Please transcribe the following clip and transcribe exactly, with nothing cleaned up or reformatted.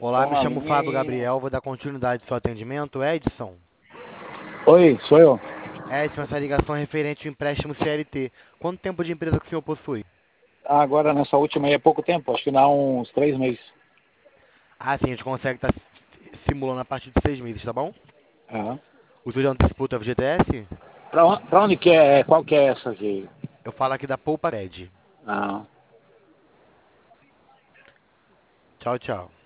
Olá, Tá me na chamo linha Fábio aí. Gabriel, vou dar continuidade ao seu atendimento. Edson, Oi, sou eu. Edson, essa ligação é referente ao empréstimo C L T. Quanto tempo de empresa que o senhor possui? Ah, agora nessa última aí é pouco tempo, acho que dá uns três meses. Ah, sim, a gente consegue estar simulando a partir de seis meses, tá bom? Aham. O senhor já antecipou o F G T S? Pra, on- pra onde que é? Qual que é essa aqui? Eu falo aqui da Poupa Red. Ah. Tchau, tchau.